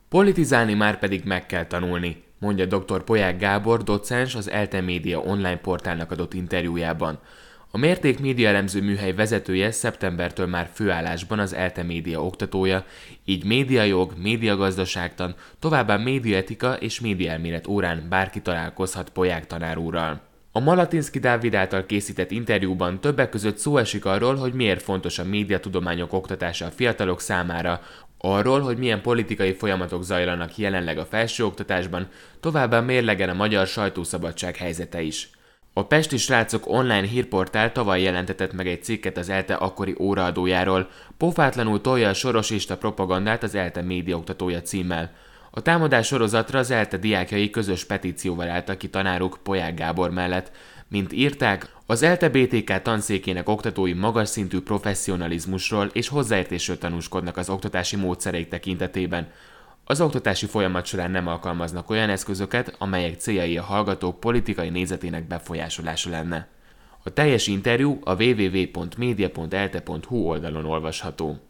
Politizálni már pedig meg kell tanulni, mondja dr. Polyák Gábor, docens, az ELTE Média online portálnak adott interjújában. A Mérték médiaelemző műhely vezetője szeptembertől már főállásban az ELTE Média oktatója, így médiajog, médiagazdaságtan, továbbá médiaetika és médiaelmélet órán bárki találkozhat Polyák tanár úrral. A Malatinszky Dávid által készített interjúban többek között szó esik arról, hogy miért fontos a médiatudományok oktatása a fiatalok számára, arról, hogy milyen politikai folyamatok zajlanak jelenleg a felsőoktatásban, továbbá mérlegen a magyar sajtószabadság helyzete is. A Pesti Srácok online hírportál tavaly jelentetett meg egy cikket az ELTE akkori óraadójáról, pofátlanul tolja a sorosista propagandát az ELTE médiaoktatója címmel. A támadás sorozatra az ELTE diákjai közös petícióval álltak ki tanáruk Polyák Gábor mellett. Mint írták, az ELTE BTK tanszékének oktatói magas szintű professzionalizmusról és hozzáértésről tanúskodnak az oktatási módszereik tekintetében. Az oktatási folyamat során nem alkalmaznak olyan eszközöket, amelyek céljai a hallgatók politikai nézetének befolyásolása lenne. A teljes interjú a www.media.elte.hu oldalon olvasható.